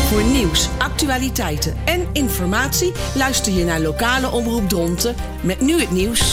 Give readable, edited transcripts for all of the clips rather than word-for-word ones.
Voor nieuws, actualiteiten en informatie luister je naar lokale omroep Dronten met nu het nieuws.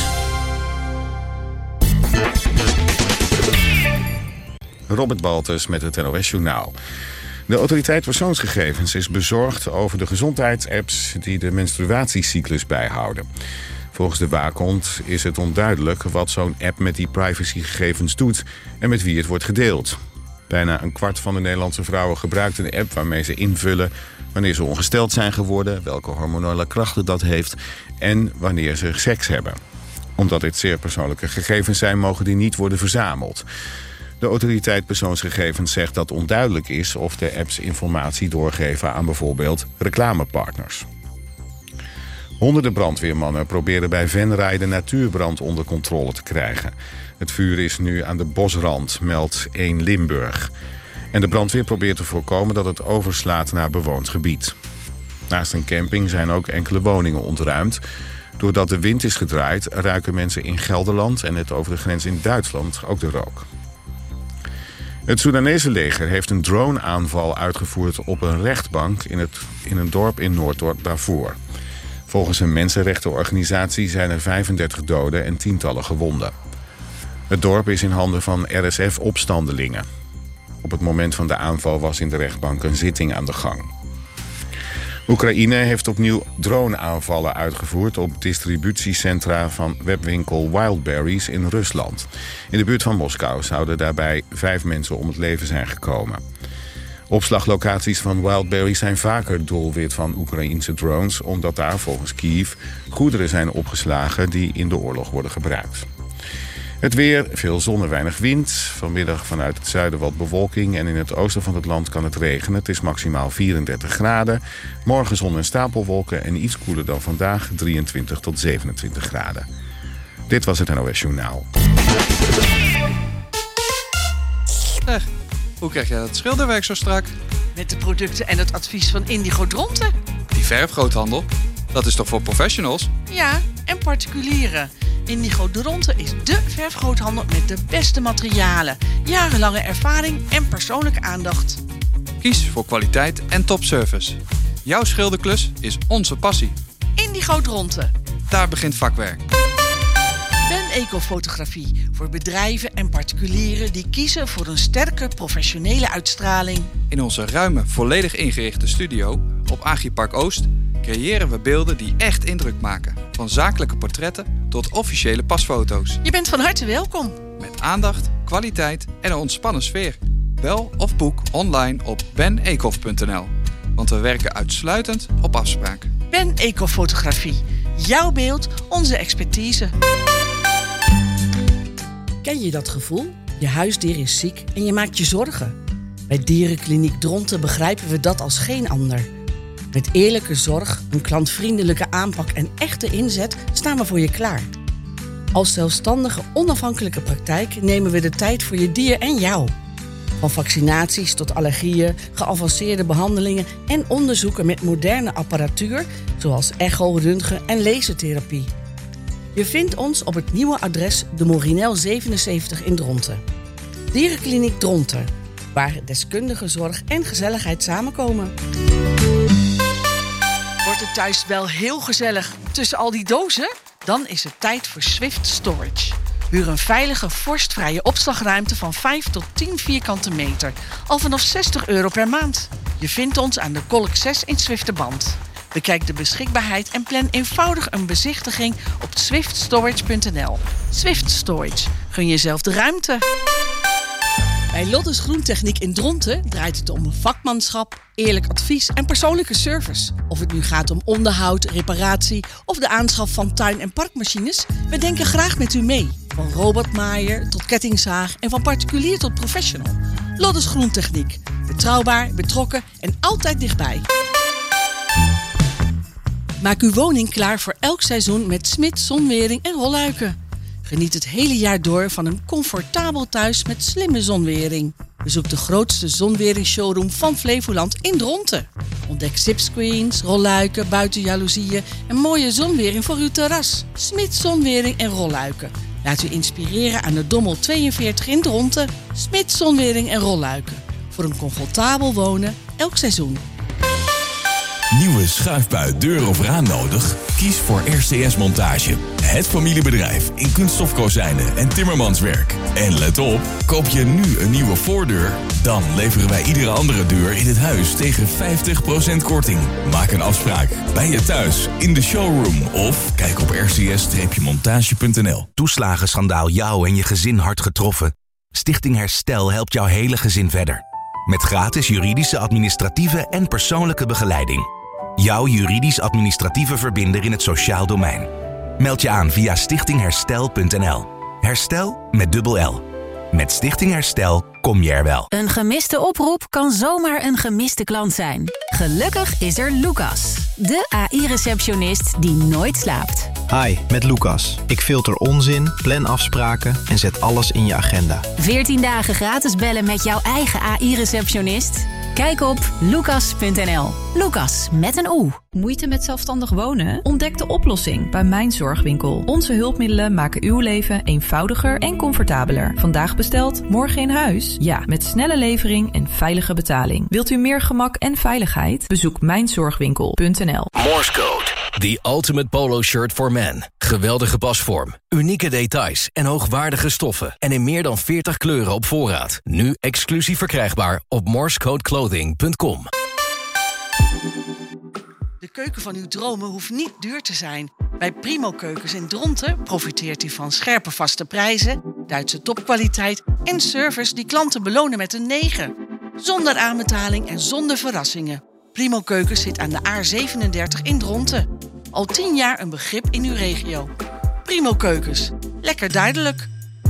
Robert Baltus met het NOS Journaal. De autoriteit persoonsgegevens is bezorgd over de gezondheidsapps die de menstruatiecyclus bijhouden. Volgens de waakhond is het onduidelijk wat zo'n app met die privacygegevens doet en met wie het wordt gedeeld. Bijna een kwart van de Nederlandse vrouwen gebruikt een app waarmee ze invullen wanneer ze ongesteld zijn geworden, welke hormonale krachten dat heeft en wanneer ze seks hebben. Omdat dit zeer persoonlijke gegevens zijn, mogen die niet worden verzameld. De autoriteit persoonsgegevens zegt dat onduidelijk is of de apps informatie doorgeven aan bijvoorbeeld reclamepartners. Honderden brandweermannen proberen bij Venray de natuurbrand onder controle te krijgen. Het vuur is nu aan de bosrand, meldt 1 Limburg. En de brandweer probeert te voorkomen dat het overslaat naar bewoond gebied. Naast een camping zijn ook enkele woningen ontruimd. Doordat de wind is gedraaid, ruiken mensen in Gelderland en net over de grens in Duitsland ook de rook. Het Soedanese leger heeft een droneaanval uitgevoerd op een rechtbank in een dorp in Noord-Darfur. Volgens een mensenrechtenorganisatie zijn er 35 doden en tientallen gewonden. Het dorp is in handen van RSF-opstandelingen. Op het moment van de aanval was in de rechtbank een zitting aan de gang. Oekraïne heeft opnieuw droneaanvallen uitgevoerd op distributiecentra van webwinkel Wildberries in Rusland. In de buurt van Moskou zouden daarbij 5 mensen om het leven zijn gekomen. Opslaglocaties van Wildberries zijn vaker doelwit van Oekraïense drones, omdat daar volgens Kiev goederen zijn opgeslagen die in de oorlog worden gebruikt. Het weer, veel zon en weinig wind. Vanmiddag vanuit het zuiden wat bewolking en in het oosten van het land kan het regenen. Het is maximaal 34 graden. Morgen zon en stapelwolken en iets koeler dan vandaag, 23 tot 27 graden. Dit was het NOS Journaal. Hoe krijg jij dat schilderwerk zo strak? Met de producten en het advies van Indigo Dronten. Die verfgroothandel, dat is toch voor professionals? Ja, en particulieren. Indigo Dronten is dé verfgroothandel met de beste materialen, jarenlange ervaring en persoonlijke aandacht. Kies voor kwaliteit en topservice. Jouw schilderklus is onze passie. Indigo Dronten. Daar begint vakwerk. Ben Ecofotografie voor bedrijven en particulieren die kiezen voor een sterke professionele uitstraling. In onze ruime, volledig ingerichte studio op Agripark Oost creëren we beelden die echt indruk maken. Van zakelijke portretten tot officiële pasfoto's. Je bent van harte welkom. Met aandacht, kwaliteit en een ontspannen sfeer. Bel of boek online op benecof.nl. Want we werken uitsluitend op afspraak. Ben Ecofotografie. Jouw beeld, onze expertise. Ken je dat gevoel? Je huisdier is ziek en je maakt je zorgen. Bij Dierenkliniek Dronten begrijpen we dat als geen ander. Met eerlijke zorg, een klantvriendelijke aanpak en echte inzet staan we voor je klaar. Als zelfstandige, onafhankelijke praktijk nemen we de tijd voor je dier en jou. Van vaccinaties tot allergieën, geavanceerde behandelingen en onderzoeken met moderne apparatuur, zoals echo, röntgen en lasertherapie. Je vindt ons op het nieuwe adres de Morinel 77 in Dronten. Dierenkliniek Dronten, waar deskundige zorg en gezelligheid samenkomen. Wordt het thuis wel heel gezellig tussen al die dozen? Dan is het tijd voor Swift Storage. Huur een veilige, vorstvrije opslagruimte van 5 tot 10 vierkante meter. Al vanaf €60 per maand. Je vindt ons aan de Kolk 6 in Zwifterband. Bekijk de beschikbaarheid en plan eenvoudig een bezichtiging op swiftstorage.nl. Swift Storage. Gun jezelf de ruimte. Bij Loddes Groentechniek in Dronten draait het om vakmanschap, eerlijk advies en persoonlijke service. Of het nu gaat om onderhoud, reparatie of de aanschaf van tuin- en parkmachines, we denken graag met u mee. Van robotmaaier tot kettingzaag en van particulier tot professional. Loddes Groentechniek. Betrouwbaar, betrokken en altijd dichtbij. Maak uw woning klaar voor elk seizoen met Smit, zonwering en rolluiken. Geniet het hele jaar door van een comfortabel thuis met slimme zonwering. Bezoek de grootste zonweringsshowroom van Flevoland in Dronten. Ontdek zipscreens, rolluiken, buitenjaloezieën en mooie zonwering voor uw terras. Smit Zonwering en Rolluiken. Laat u inspireren aan de Dommel 42 in Dronten. Smit Zonwering en Rolluiken. Voor een comfortabel wonen elk seizoen. Nieuwe schuifbui, deur of raam nodig? Kies voor RCS Montage. Het familiebedrijf in kunststofkozijnen en timmermanswerk. En let op, koop je nu een nieuwe voordeur? Dan leveren wij iedere andere deur in het huis tegen 50% korting. Maak een afspraak bij je thuis, in de showroom of kijk op rcs-montage.nl. Toeslagenschandaal jou en je gezin hard getroffen? Stichting Herstel helpt jouw hele gezin verder. Met gratis juridische, administratieve en persoonlijke begeleiding. Jouw juridisch-administratieve verbinder in het sociaal domein. Meld je aan via stichtingherstel.nl. Herstel met dubbel L. Met Stichting Herstel kom je er wel. Een gemiste oproep kan zomaar een gemiste klant zijn. Gelukkig is er Lucas, de AI-receptionist die nooit slaapt. Hi, met Lucas. Ik filter onzin, plan afspraken en zet alles in je agenda. 14 dagen gratis bellen met jouw eigen AI-receptionist? Kijk op lucas.nl. Lucas met een O. Moeite met zelfstandig wonen? Ontdek de oplossing bij Mijn Zorgwinkel. Onze hulpmiddelen maken uw leven eenvoudiger en comfortabeler. Vandaag besteld, morgen in huis? Ja, met snelle levering en veilige betaling. Wilt u meer gemak en veiligheid? Bezoek mijnzorgwinkel.nl. Morse Code. The ultimate polo shirt for men. Geweldige pasvorm, unieke details en hoogwaardige stoffen. En in meer dan 40 kleuren op voorraad. Nu exclusief verkrijgbaar op morsecodeclothing.com. De keuken van uw dromen hoeft niet duur te zijn. Bij Primo Keukens in Dronten profiteert u van scherpe vaste prijzen, Duitse topkwaliteit en service die klanten belonen met een 9. Zonder aanbetaling en zonder verrassingen. Primo Keukens zit aan de A37 in Dronten. Al 10 jaar een begrip in uw regio. Primo Keukens. Lekker duidelijk.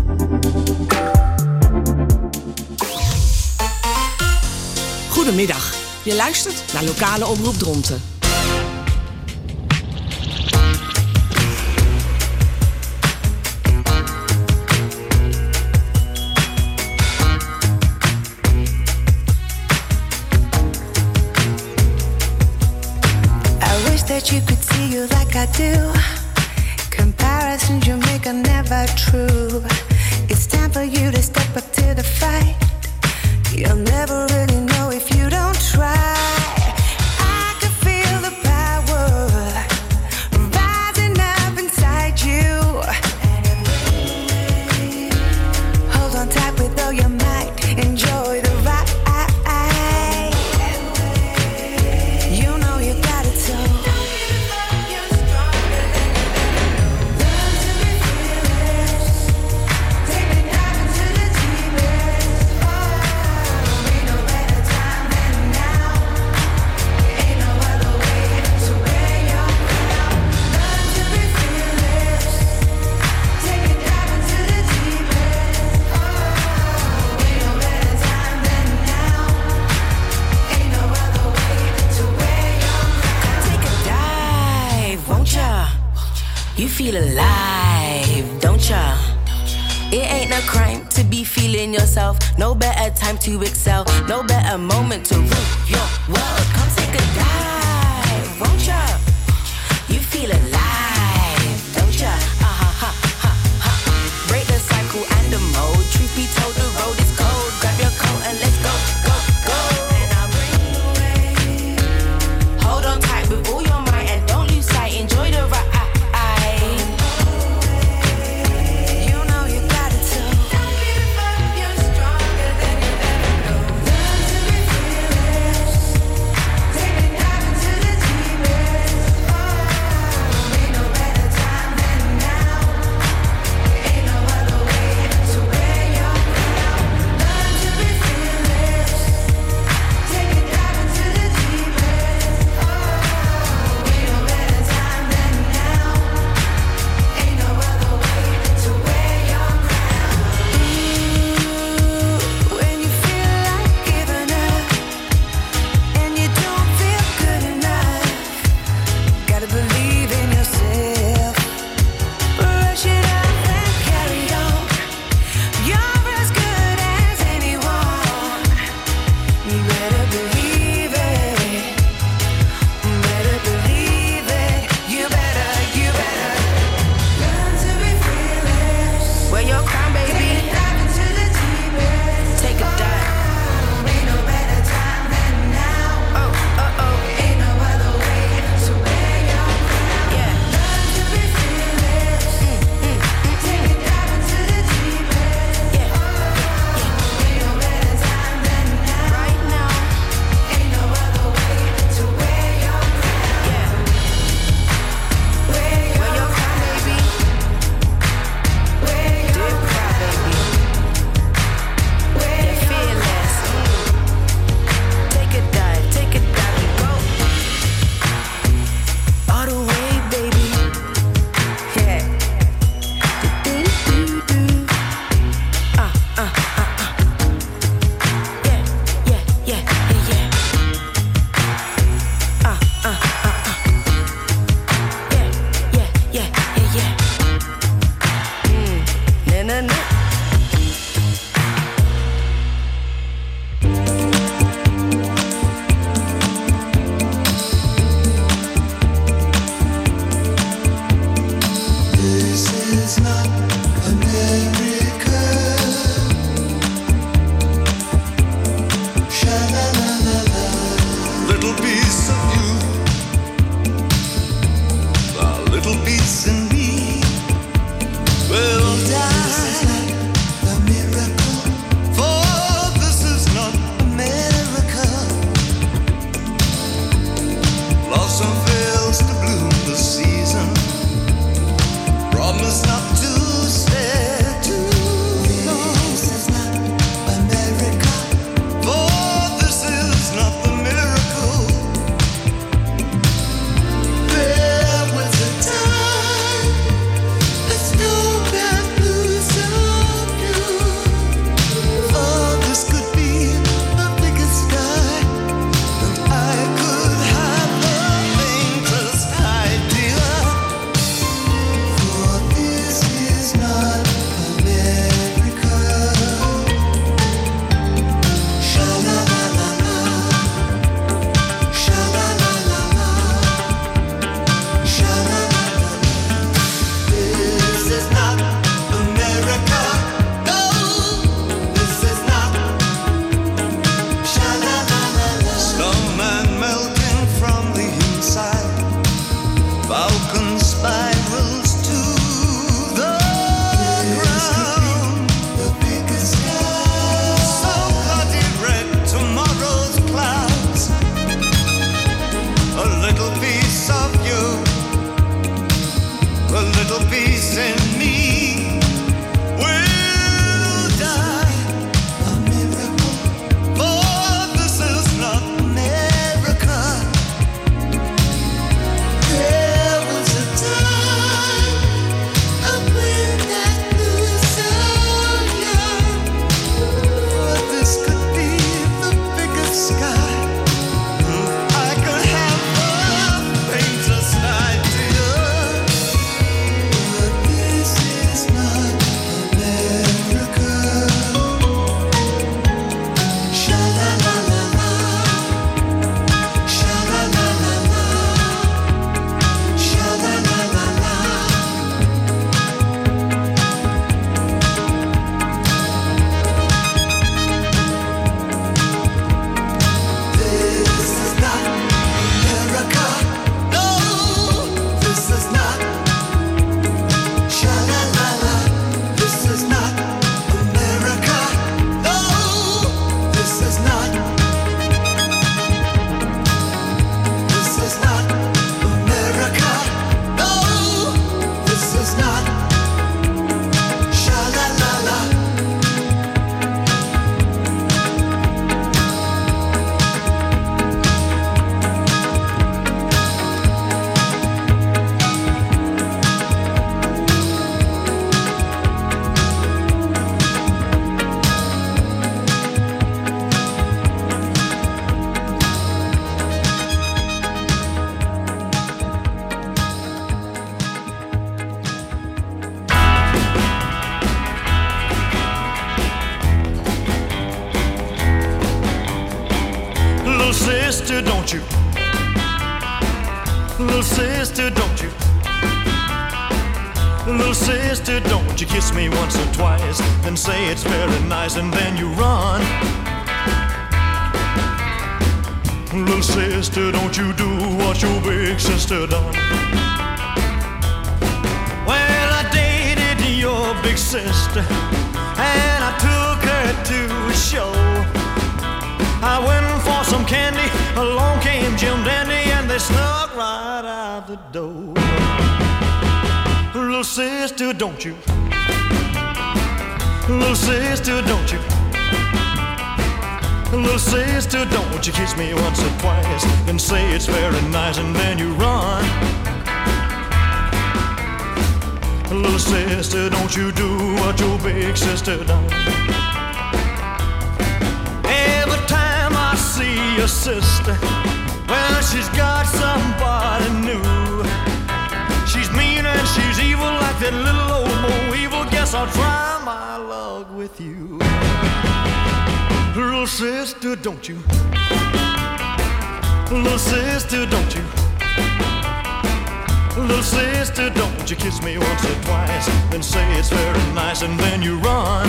Goedemiddag. Je luistert naar Lokale Omroep Dronten. That you could see you like I do. Comparisons you make are never true. It's time for you to step up to the fight. You'll never really know if you don't try. I can feel the power rising up inside you. Hold on tight with all your might. Enjoy the ride. You know you got it so. You feel alive, don't ya? It ain't no crime to be feeling yourself. No better time to excel. No better moment to rule your world. Come take a dive, won't ya? You feel alive, don't ya? Break the cycle and the mode. Truth be told, the road is cold. Grab your coat and let's go, go, go. And I'll bring you away. Hold on tight with all your might and don't lose sight. Enjoy the ride. Little sister, don't you? Little sister, don't you? Little sister, don't you kiss me once or twice and say it's very nice and then you run. Little sister, don't you do what your big sister done. Well, I dated your big sister and I took her to a show. I went for some candy, along came Jim Dandy and they snuck right out the door. Little sister, don't you? Little sister, don't you? Little sister, don't you kiss me once or twice and say it's very nice and then you run. Little sister, don't you do what your big sister done. Every time I see your sister, well, she's got somebody new. She's mean and she's evil like that little old Mo Evil. Guess I'll try my luck with you. Little sister, don't you? Little sister, don't you? Little sister, don't you kiss me once or twice and say it's very nice and then you run.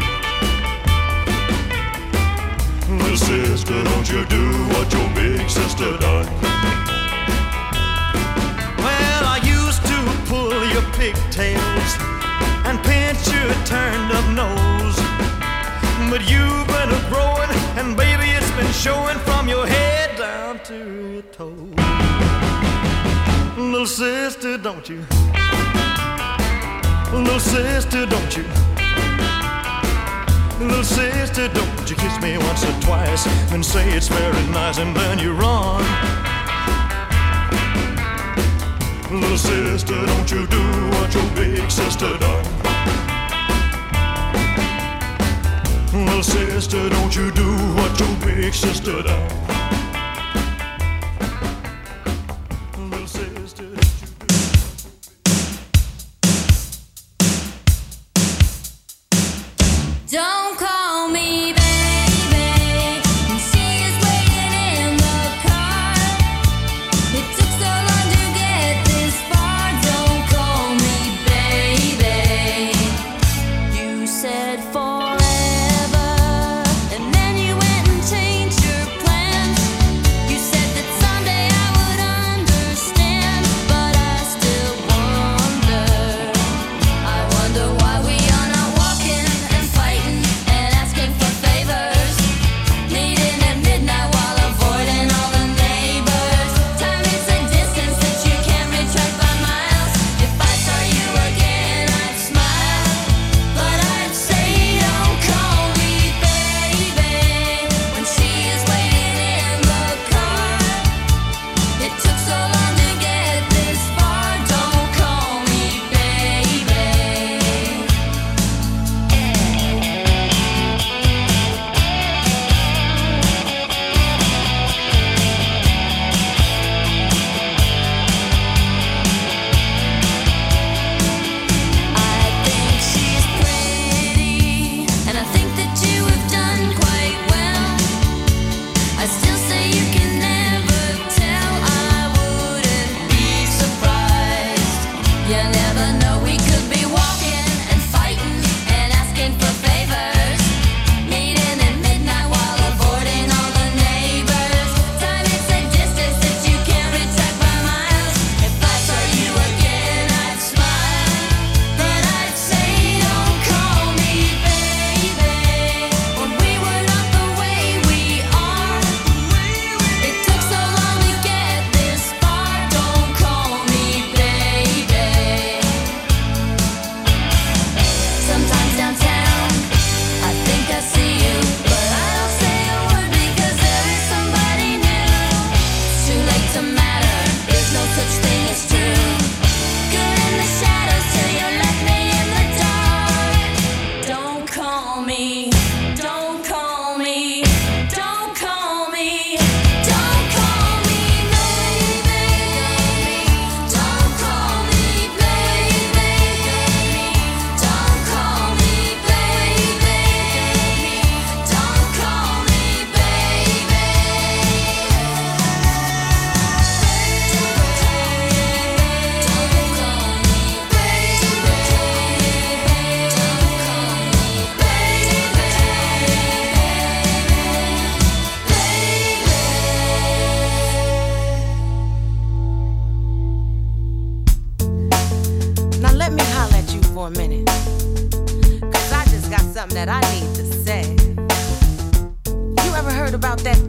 Little sister, don't you do what your big sister done. Well, I used to pull your pigtails and pinch your turned up nose, but you've been growing and baby it's been showing from your head down to your toes. Little sister, don't you? Little sister, don't you? Little sister, don't you kiss me once or twice and say it's very nice and then you run. Little sister, don't you do what your big sister done. Little sister, don't you do what your big sister done. Little sister, don't you do. Don't call me baby, she is waiting in the car. It took so long to get this far. Don't call me baby. You said forever, and then you went and changed your plan.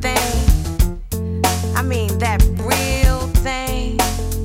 thing. I mean, that real thing.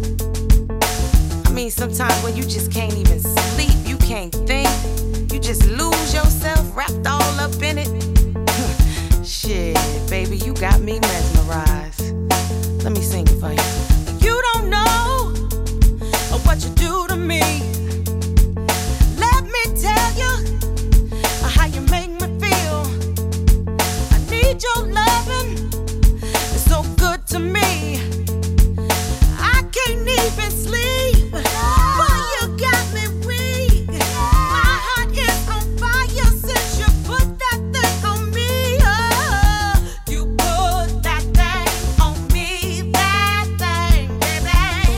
I mean, sometimes when you just can't even sleep, you can't think, you just lose yourself wrapped all up in it. Shit, baby, you got me mesmerized. Let me sing it for you. You don't know what you do to me. Let me tell you how you make me feel. I need your loving. It's so good to me. I can't even sleep. Boy, you got me weak. My heart is on fire since you put that thing on me. Oh, you put that thing on me, that thing, baby.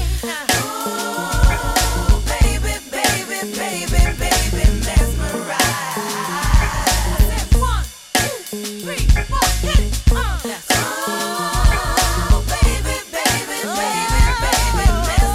Oh, baby, baby, baby, baby, mesmerized. One, two, three, four, hit it. That's oh, baby, baby, baby, baby,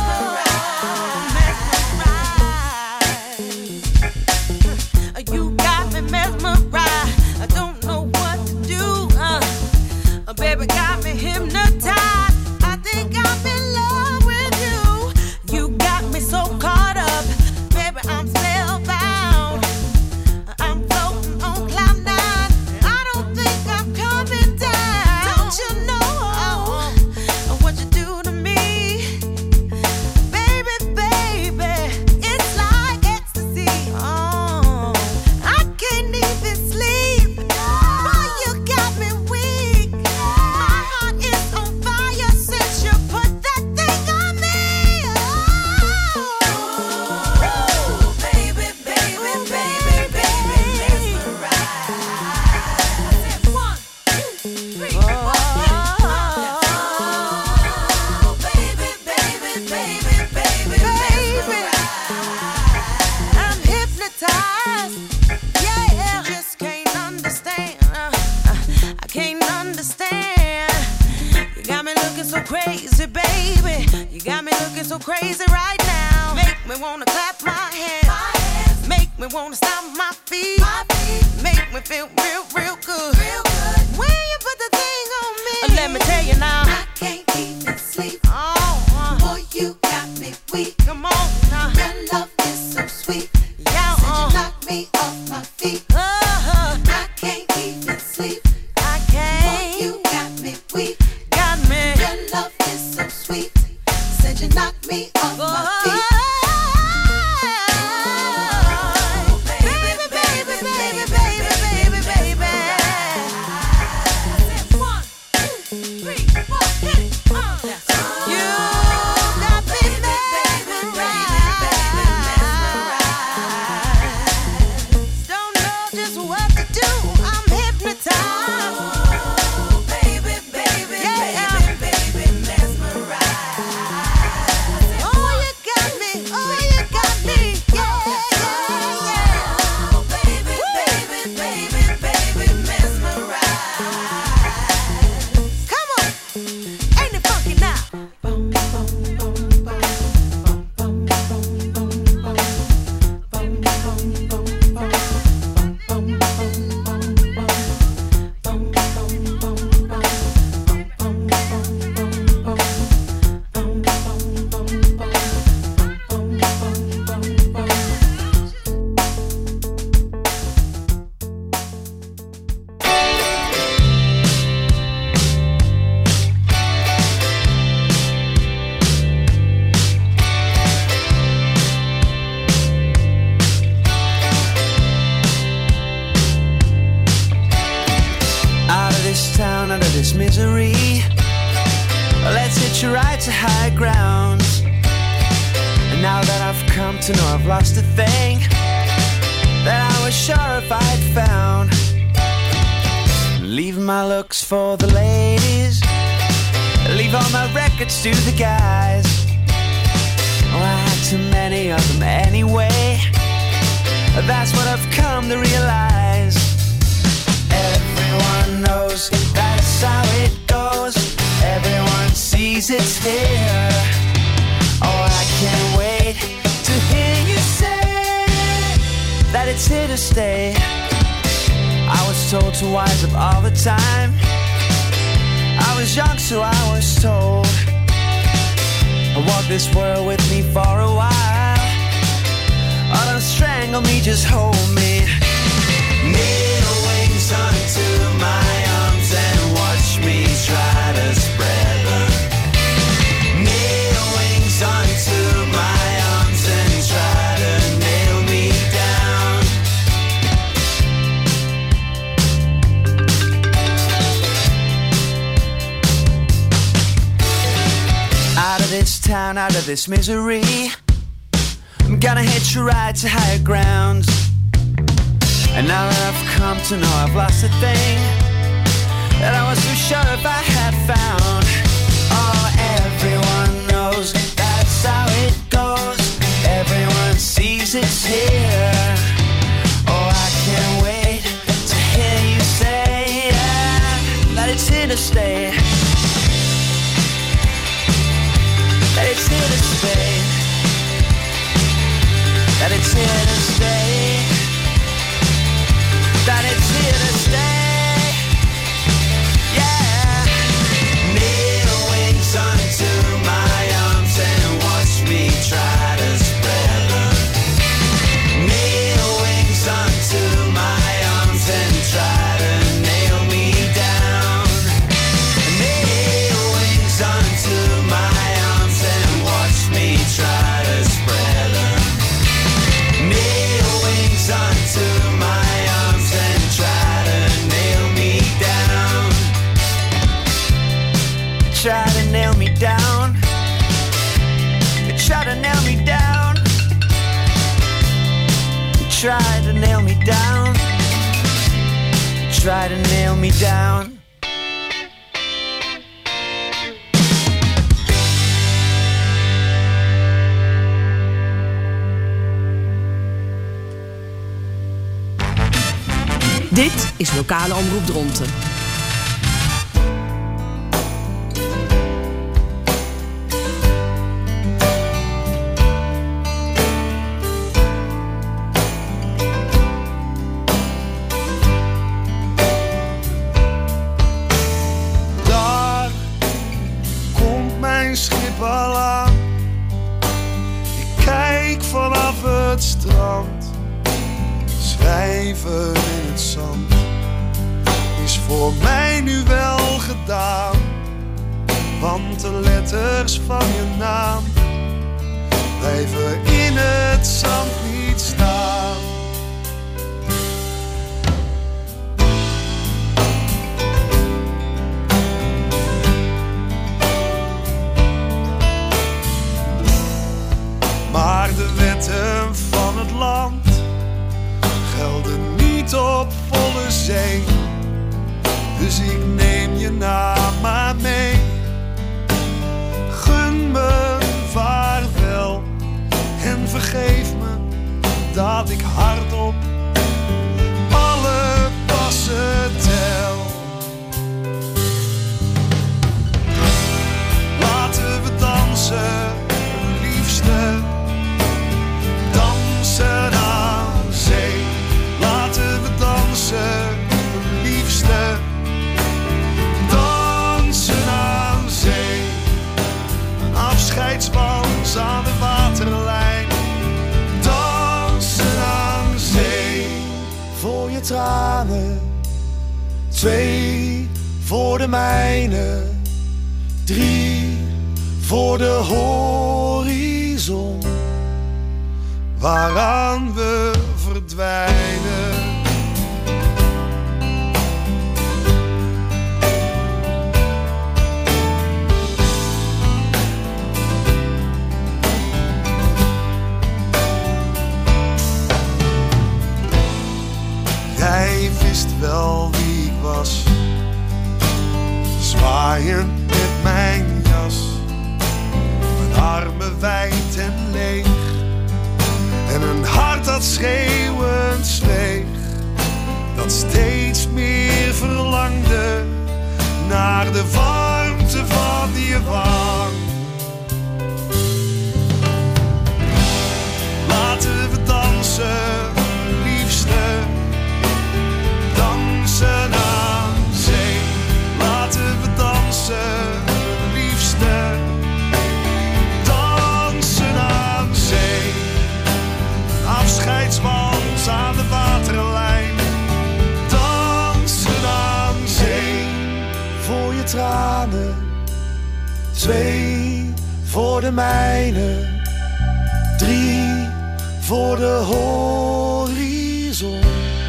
mesmerized. You got me mesmerized. I don't know what to do. Baby got me hypnotized. I think I'm in love with you. You got me so caught up. Baby, I'm spellbound. I'm floating on cloud nine. I don't think I'm coming down. Don't you know what you do to me? Baby, baby, it's like ecstasy. Oh, I can't even sleep. Boy, you got me weak. My heart is on fire since you put that thing on me. Oh, baby, baby, baby, baby, mesmerized. One, two, three, four, oh, baby, baby, baby, baby, mesmerized. I'm hypnotized. Yeah, just can't understand. I can't understand. You got me looking so crazy, baby. You got me looking so crazy right now. Make me wanna clap my hands. Make me wanna stomp my feet. Make me feel real, real good. When you put the thing on me, let me tell you now, I can't even sleep. Oh, boy, you got me weak. Come on now, your love is so sweet. Yeah, said you knock me off my feet. I can't even sleep. I can't. Boy, you got me weak. Got me. Your love is so sweet. Said you knock me off my feet. Baby, baby, baby, baby, baby, baby. One, two, three, four, hit it. You got me mesmerized. Don't know just what to do. I'm hypnotized. Oh, baby, baby, baby, baby, mesmerized. Oh, you got me. Oh, you got me. Yeah, yeah, yeah. Oh, baby, baby, baby, baby, mesmerized. Come on, ain't it funky now? Boom, boom, boom, boom, boom, boom, boom, boom, boom, boom, boom, boom, Out of this town, out of this misery, let's hitch a ride to high ground. And now that I've come to know I've lost a thing that I was sure if I'd found. Leave my looks for the ladies, leave all my records to the guys. Oh, I had too many of them anyway. That's what I've come to realize. Everyone knows that's how it goes. Everyone sees it's here. Oh, I can't wait to hear you say that it's here to stay. I was told to wise up all the time, was young, so I was told. Walk this world with me for a while. Oh, don't strangle me, just hold me. Needle wings onto my arms and watch me try to spread them. Needle wings onto my arms and try to nail me down. Out of this town, out of this misery, I'm gonna hitch a ride to higher ground. And now that I've come to know I've lost a thing that I wasn't sure if I had found. Oh, everyone knows that's how it goes. Everyone sees it's here. Oh, I can't wait to hear you say that it's here to stay. That it's here to stay. That it's here to stay. That it's here to stay. Yeah. Needle wings onto my arms and watch me try to spread them. Needle wings onto my arms and try to nail me down. Needle wings onto my arms and watch me try to spread them. Needle wings onto my arms and try to nail me down. Try to nail me down. Try to nail me down. Try to nail me down. Try to nail me down. Dit is Lokale Omroep Dronten. Daar komt mijn schip al aan. Ik kijk vanaf het strand. Schrijven in het zand is voor mij nu wel gedaan, want de letters van je naam blijven in het zand niet staan. Maar de wetten van het land gelden niet op volle zee, dus ik neem je naam maar mee. Gun me vaarwel en vergeef me dat ik hardop alle passen tel. Laten we dansen, liefste, dansen aan zee. Laten we dansen, liefste, dansen aan zee. Een afscheidswals aan de waterlijn, dansen aan zee. Voor je tranen, 2 voor de mijne, 3 voor de horizon, waaraan we verdwijnen. Jij wist wel wie ik was, zwaaiend met mijn jas, mijn armen wijd en leeg, en een hart dat schreeuwend zweeg, dat steeds meer verlangde naar de warmte van je wang. Laten we dansen, liefste, dansen aan zee. Laten we dansen, tranen, 2 voor de mijne, 3 voor de horizon,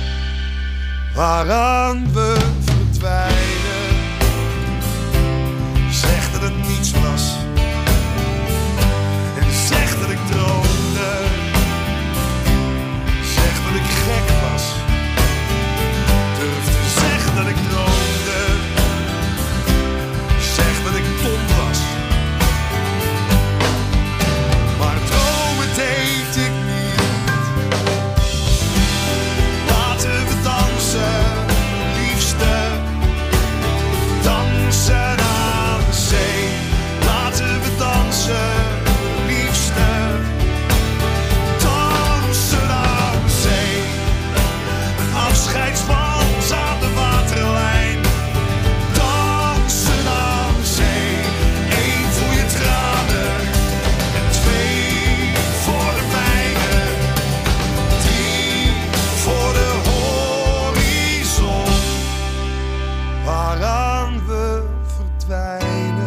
waaraan we verdwijnen. Zeg dat het niets was en zeg dat ik droomde. Zeg dat ik gek was, durf te zeggen dat ik droomde. Zeg dat ik dom was, maar dromen deed ik niet. Laten we dansen, liefste, dansen aan de zee. Laten we dansen, liefste, dansen aan de zee. Een afscheidswals aan de waterlijn. Dansen aan de zee. 1 voor je tranen en 2 voor de mijne. 3 voor de horizon, waaraan we verdwijnen.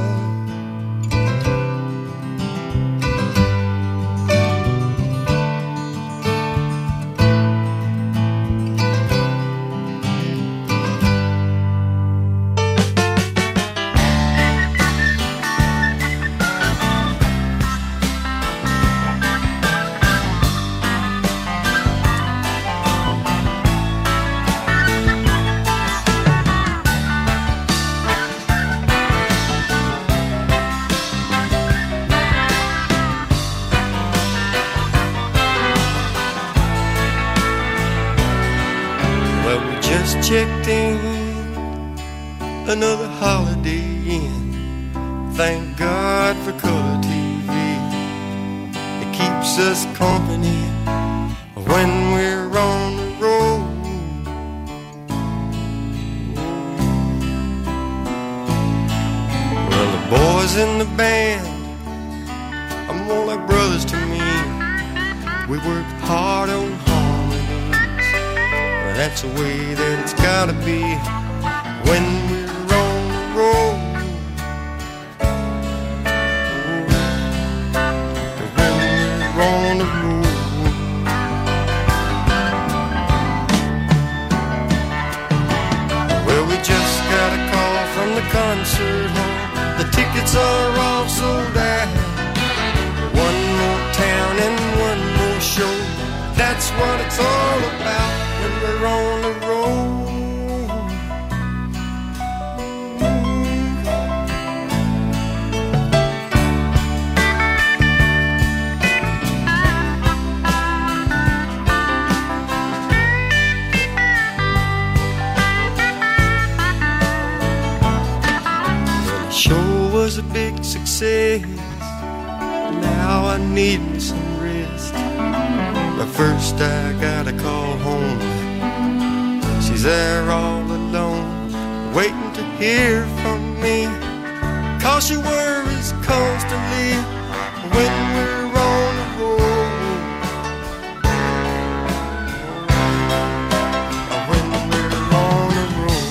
Well, we just checked in, another holiday in. Thank God for color TV. It keeps us company when we're on the road. Well, the boys in the band are more like brothers to me. We work hard on harmonies. Well, that's the way that it's gotta be when we're on the road. When we're on the road. Well, we just got a call from the concert hall. The tickets are all sold out. One more town and one more show. That's what it's all about when we're on the road. Well, the show was a big success. Now I need me some rest. But first I gotta call home. She's there all alone, waiting to hear from me. 'Cause she worries constantly when we're on the road. When we're on the road.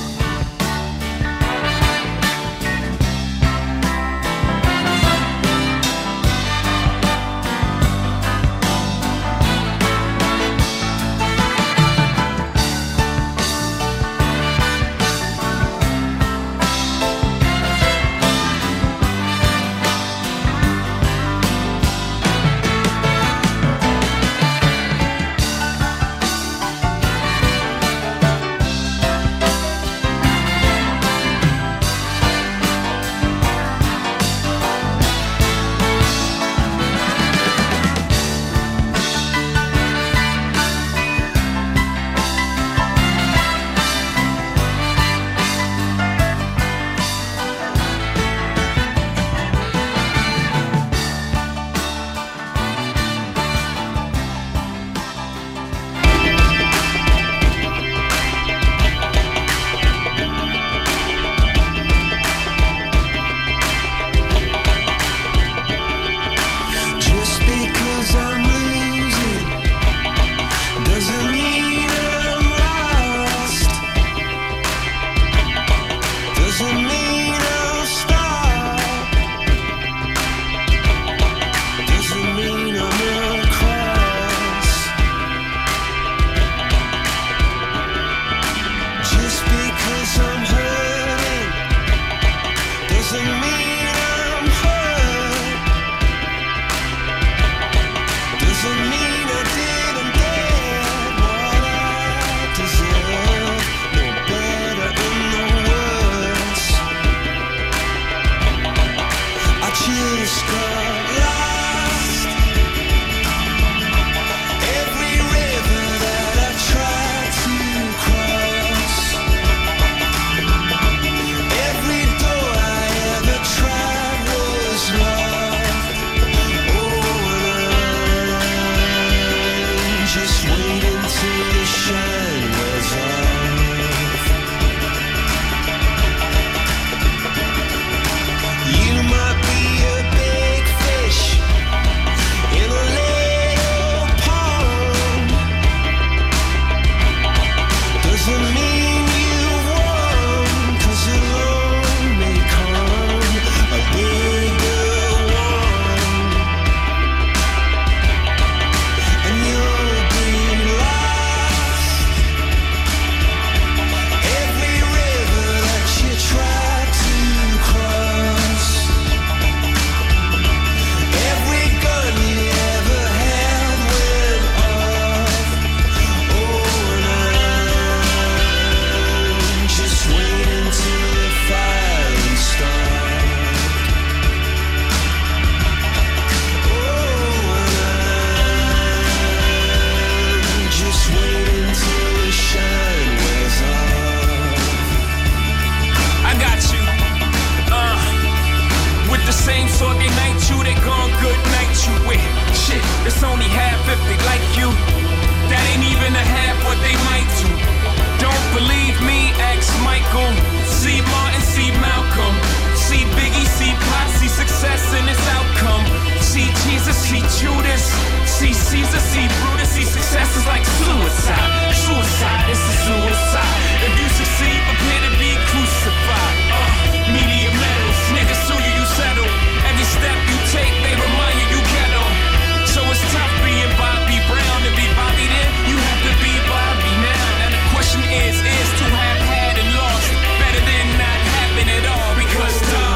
thought they night you, they gone good night you with. Shit, it's only half if they like you. That ain't even a half what they might do. Don't believe me, ask Michael. See Martin, see Malcolm. See Biggie, see Pop, see success in its outcome. See Jesus, see Judas. See Caesar, see Brutus. See success is like suicide. Suicide is a suicide. If you succeed, prepare to be crucified. Media medals, niggas sue you, you settle. Every step you take, they remind you, you ghetto. So it's tough being Bobby Brown. To be Bobby then, you have to be Bobby now. And the question is to have had and lost better than not having it all? Because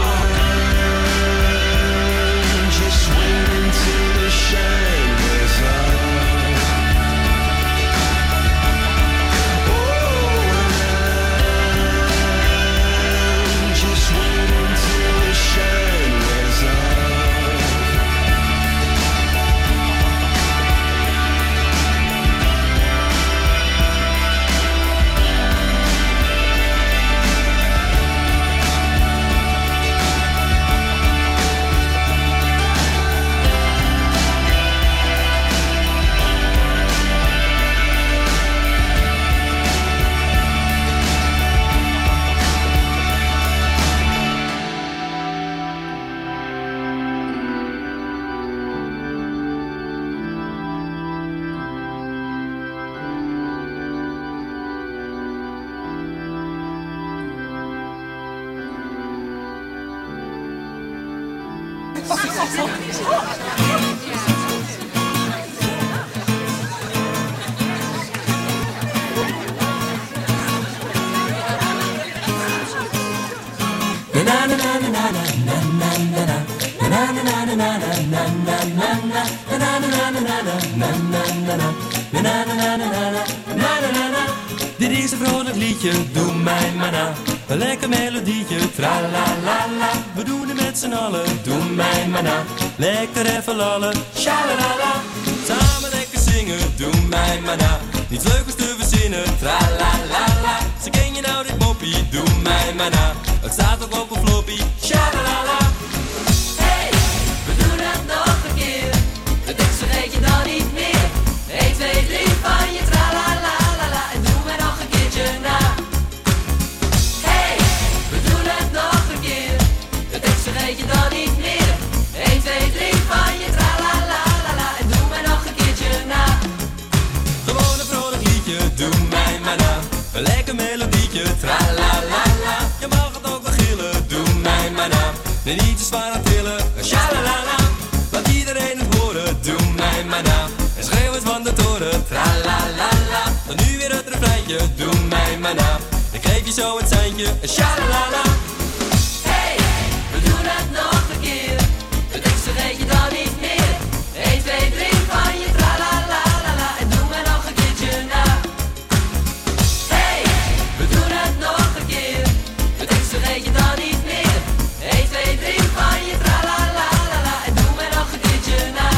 just wait until the shine wears off. Just wait until the shine wears off. Dit is een vrolijk liedje, doe mij maar na. Een lekker melodietje, tra la la la. We doen het met z'n allen, doe mij maar na. Lekker even lallen, shalalala. Samen lekker zingen, doe mij maar na. Niets leukers te verzinnen, tra la la la. Ze ken je nou dit moppie, doe mij maar na. Het staat ook op een floppy, shalalala. Hey, we doen het nog een keer. De tekst vergeet je dan niet meer. 1, 2, 3 van je tra la la la la. En doe mij nog een keertje na. Hey, we doen het nog een keer. De tekst vergeet je dan niet meer. 1, 2, 3 van je tra la la la la. En doe mij nog een keertje na. Gewoon een vrolijk liedje, doe mij maar na. Een lekker melodietje, tra la la la. Je mag het ook wel gillen, doe mij maar na. Nee, niet te zwaar aan tillen, shalalala. Laat iedereen het horen, doe mij maar na. En schreeuw eens van de toren, tra la la la. Dan nu weer het refreintje, doe mij maar na. Ik geef je zo het seintje, shalalala. Hey, we doen het nog een keer. De tekst vergeet je dan niet meer. 1, 2, 3 van je tra la la la la. En doe mij nog een keertje na. Hey, we doen het nog een keer. De tekst vergeet je dan niet meer. 1, 2, 3 van je tra la la la la. En doe mij nog een keertje na.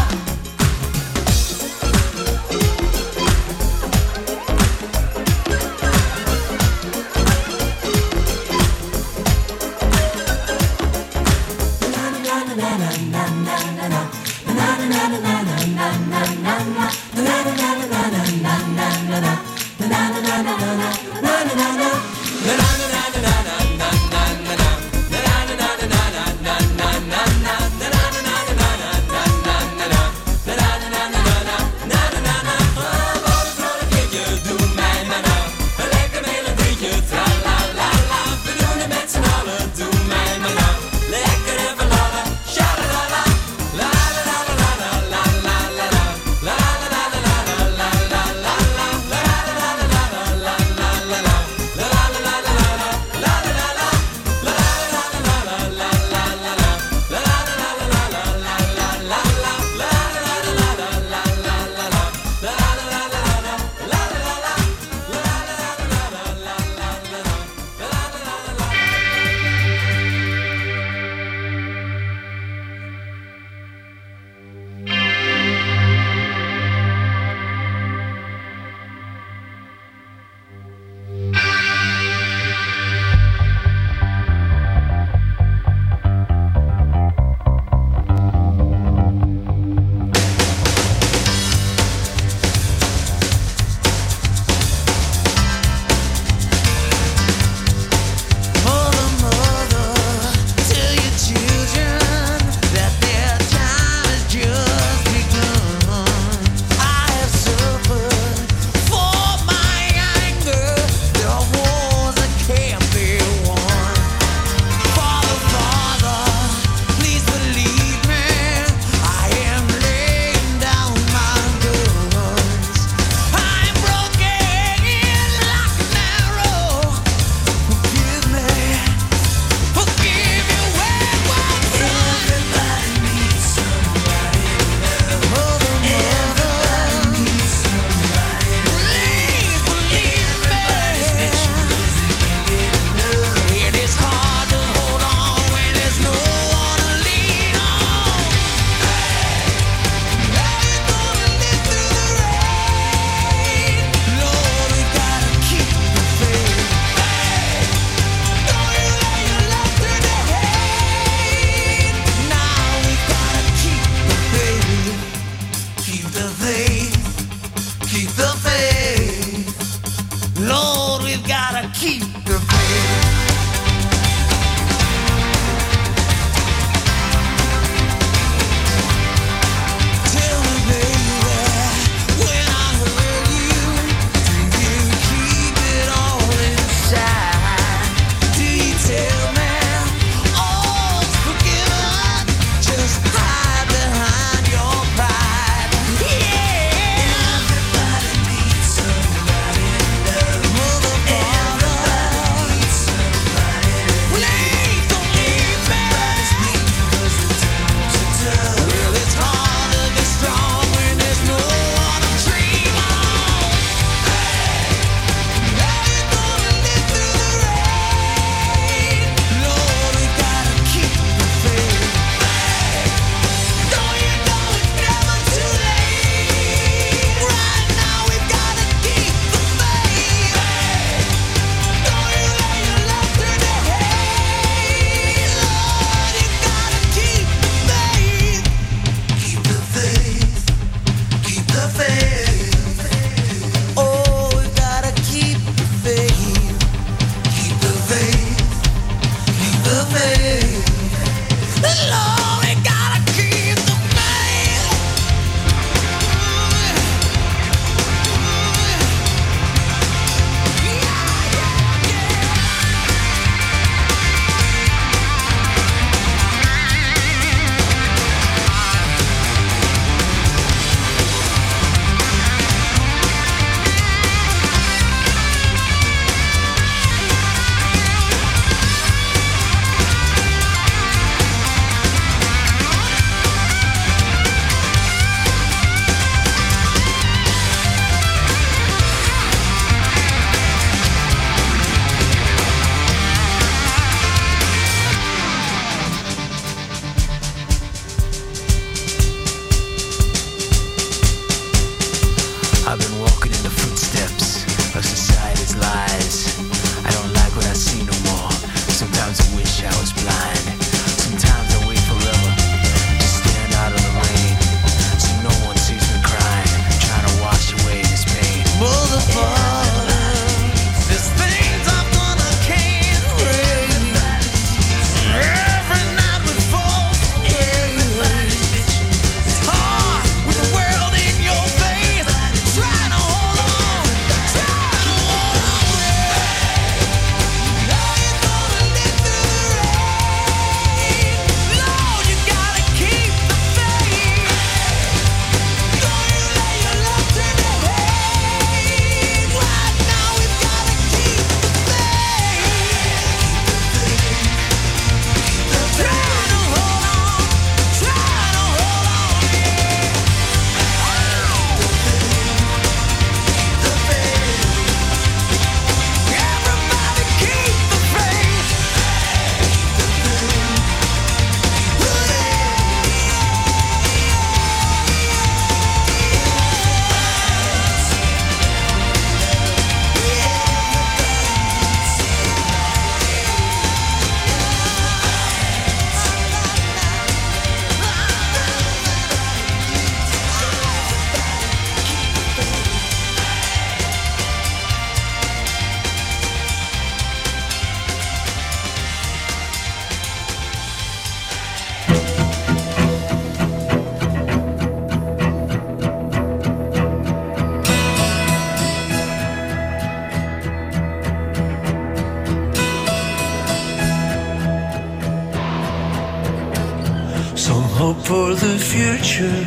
hope for the future.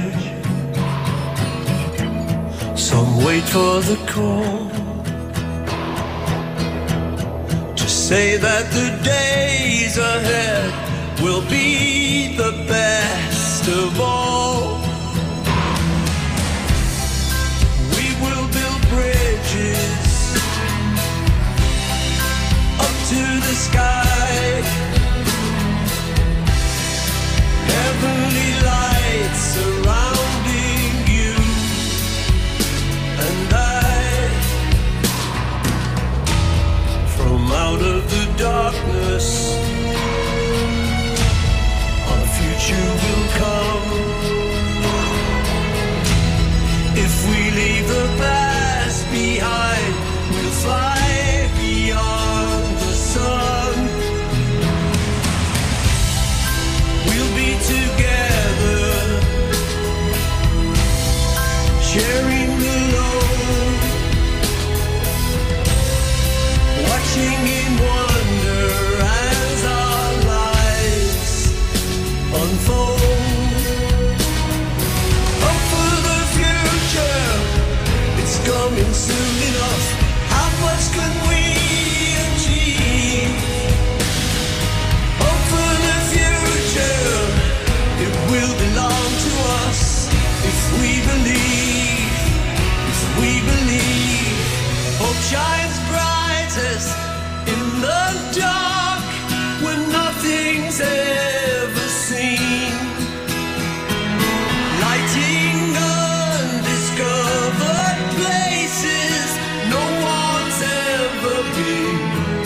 Some wait for the call to say that the days ahead will be the best of all. We will build bridges up to the sky, heavenly lights surrounding you and I. From out of the darkness, our future will come. If we leave the past behind, we'll fly beyond the sun. We'll be together, sharing the load, watching in wonder as our lives unfold. Hope for the future, it's coming soon enough. How much can we achieve? Hope for the future, it will belong to us if we believe, if we believe. Hope shines brightest in the dark when nothing's ever seen, lighting undiscovered places no one's ever been.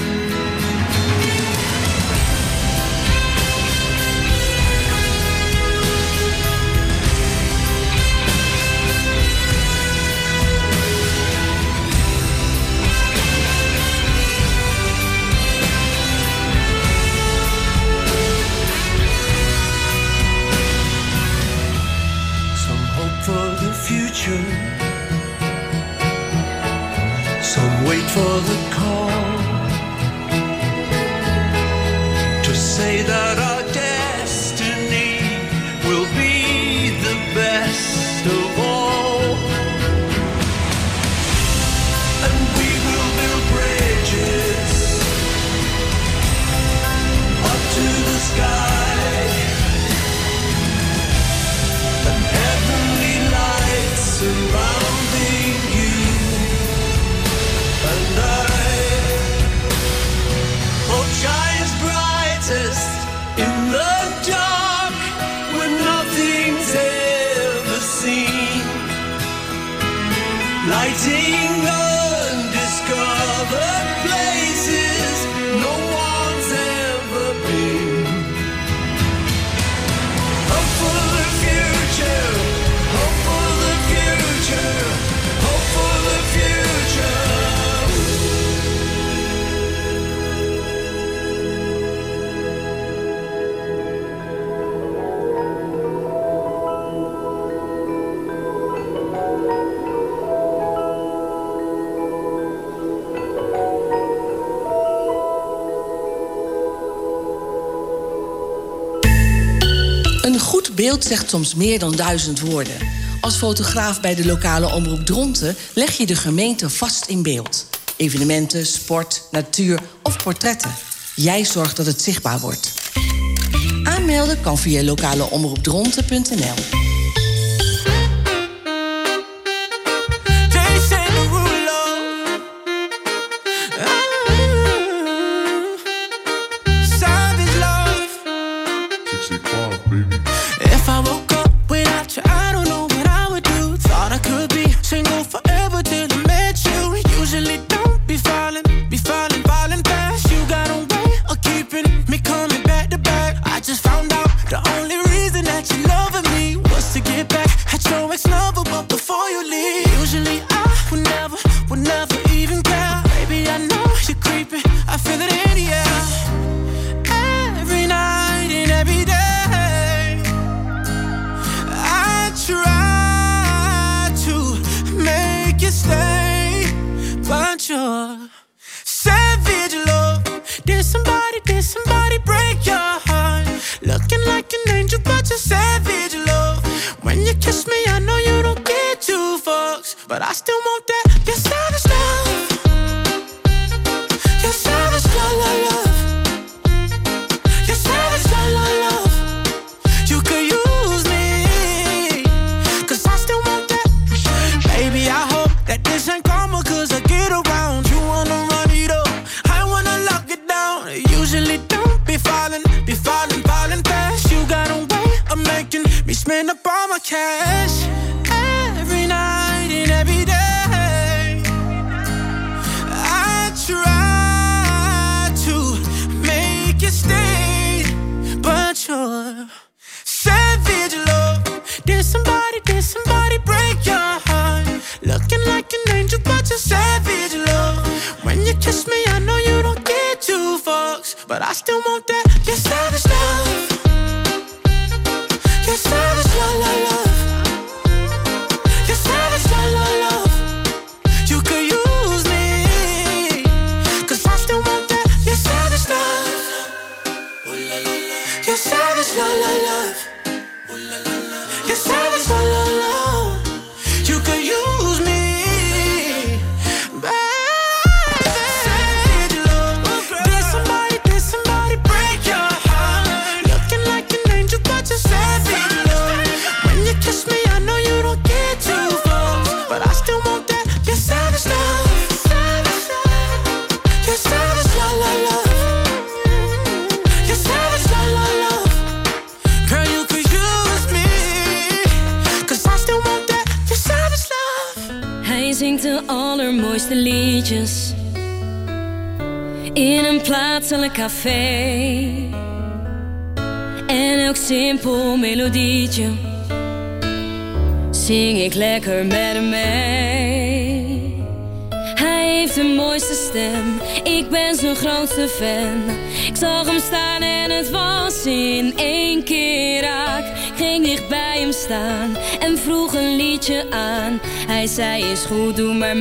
Some hope for the future, some wait for the call to say that our destiny will be the best of all. And we will build bridges up to the sky, and heavenly lights surrounding you and I. Hope shines brightest in the dark when nothing's ever seen, lighting undiscovered places no one's ever been. Hope for the future, hope for the future, hope for the future. Een goed beeld zegt soms meer dan 1000 woorden. Als fotograaf bij de lokale omroep Dronten leg je de gemeente vast in beeld. Evenementen, sport, natuur of portretten. Jij zorgt dat het zichtbaar wordt. Aanmelden kan via lokaleomroepdronten.nl. If I woke up without you, I don't know what I would do. Thought I could be single forever till I met you. Usually don't be falling fast. You got a way of keeping me coming back to back. I just found out the only reason that you loving me was to get back at your ex-lover, but before you leave. Usually I would never even care. Baby, I know you're creeping, I feel it in the air. Every night and every day try to make you stay, but you angel, but you're savage, love. When you kiss me, I know you don't get two fucks, but I still want that. You're savage, love. You're savage, love, love, love. You're savage, love, love, love. You could use me, 'cause I still want that. Baby, I hope that this ain't karma, 'cause I get around. You wanna run it up, I wanna lock it down. Usually don't be falling fast. You got a way of making me spend up all my cash. Every night and every day I try to make you stay, but you're savage, love. Did somebody break your heart? Looking like an angel, but you're savage, love. When you kiss me, I know you don't get two fucks, but I still want that. You're savage, love. You're savage, love, love, love. You're savage, love, love, love. You could use me, 'cause I still want that. You're savage, love. You're savage, love, love, love. You're savage, love, love, love. You could use me, baby. Savage, love. Did somebody break your heart? Looking like an angel, but you're savage, love. When you kiss me, I know you don't get two fucks, but I still want that. You're savage, love. You're savage, love, love, love. You're savage, love, love, love. Girl, you could use me, 'cause I still want that. You're savage, love. Hij zingt de allermooiste liedjes in een plaatselijk café. En elk simpel melodietje zing ik lekker met hem mee. Hij heeft de mooiste stem, ik ben zijn grootste fan. Ik zag hem staan en het was in één keer raak. Ik ging dicht bij hem staan en vroeg een liedje aan. Hij zei is goed, doe maar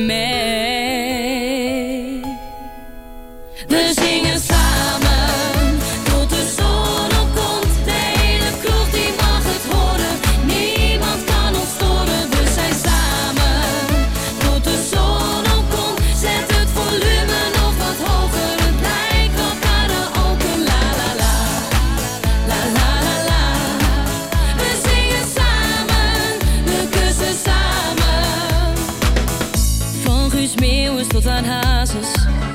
mee. We zingen samen tot de zon opkomt. De hele kroeg die mag het horen, niemand kan ons storen. We zijn samen tot de zon opkomt. Zet het volume nog wat hoger, het lijkt wel karaoke. La la la, la la la la. We zingen samen, we kussen samen. Van Guus Meeuwis tot aan Hazes,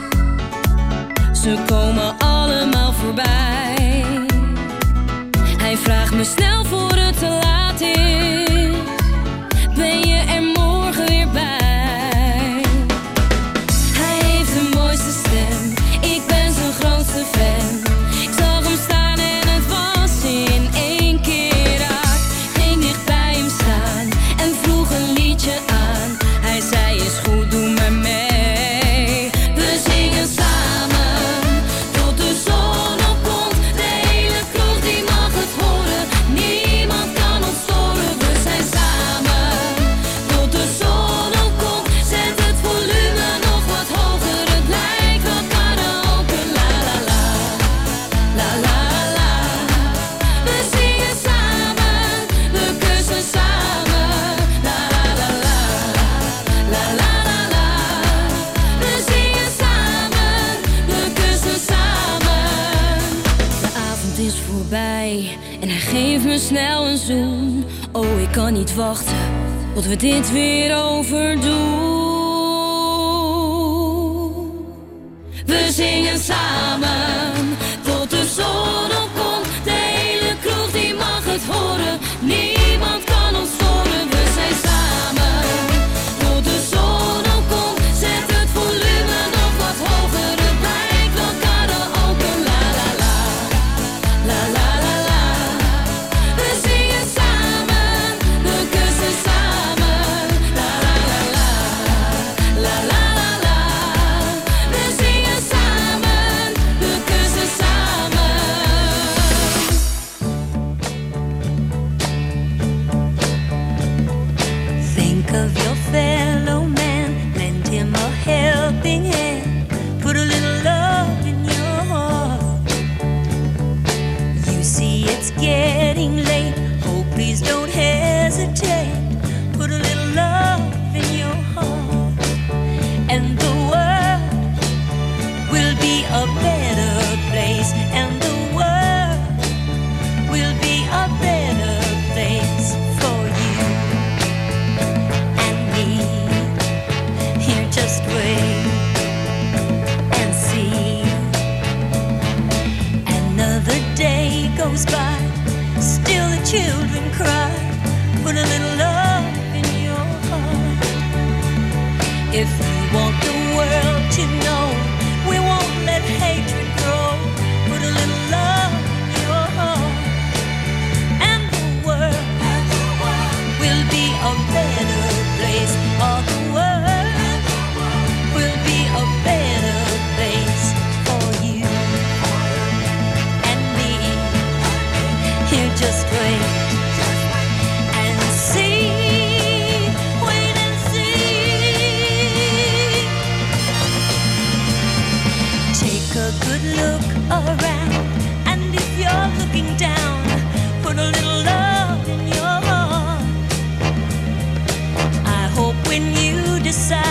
ze komen allemaal voorbij. Hij vraagt me snel voor het te laat is, ben je er morgen weer bij? Hij heeft de mooiste stem, ik ben zijn grootste fan. Ik zag hem staan en het was in één keer raak. Ging dicht bij hem staan en vroeg een liedje aan. Hij zei is goed, doe maar mee. We zingen samen tot de zon opkomt. De hele kroeg die mag het horen, niemand kan ons storen. We zijn samen tot de zon opkomt. Zet het volume nog wat hoger, het lijkt wel karaoke. La la la, la la la. We zingen samen, we kussen samen. La la la la, la la la la. We zingen samen, we kussen samen. De avond is voorbij en hij geeft me snel een zoen. Oh, ik kan niet wachten tot we dit weer overdoen. We zingen samen tot de zon opkomt. De hele kroeg die mag het horen, niemand kan ons storen. We zijn samen tot de zon opkomt. Zet het volume nog wat hoger, het lijkt wel karaoke. La la la, la la la la. We zingen samen, we kussen samen. La la la la, la la la la. We zingen samen, we children cry, put a little love in your heart. If you want the world to know, we won't let hatred grow. Put a little love in your heart, and the world will be a better place. All the world will be a better place for you and me. Here, just wait and see. Wait and see. Take a good look around, and if you're looking down, put a little love in your heart. I hope when you decide